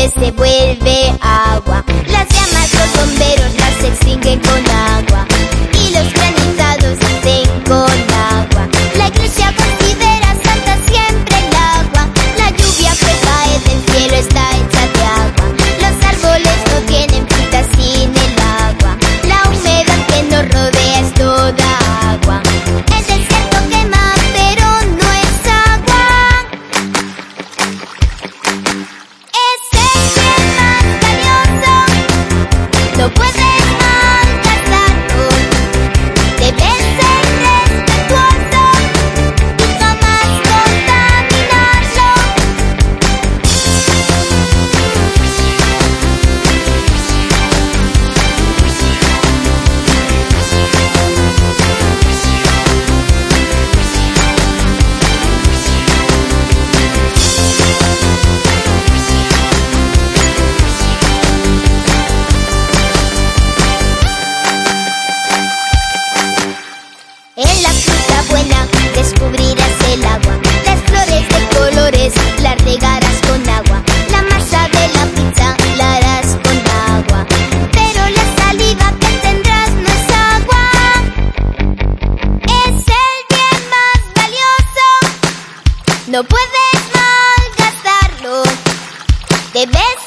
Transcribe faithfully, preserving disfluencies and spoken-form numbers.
que se vuelve agua. Las llamas los bomberos las extinguen con agua y los granizados hacen con agua. La iglesia considera santa siempre el agua. La lluvia que cae del cielo está hecha de agua. Los árboles no tienen frutas sin el agua. La humedad que nos rodea es toda agua. El desierto quema pero no es agua. Es el bien más valioso, no puedes malgastarlo. Debes ser respetuoso y jamás contaminarlo. En la fruta buena descubrirás el agua. Las flores de colores las regarás con agua. La masa de la pizza la harás con agua. Pero la saliva que tendrás no es agua. Es el bien más valioso, no puedes malgastarlo. Debes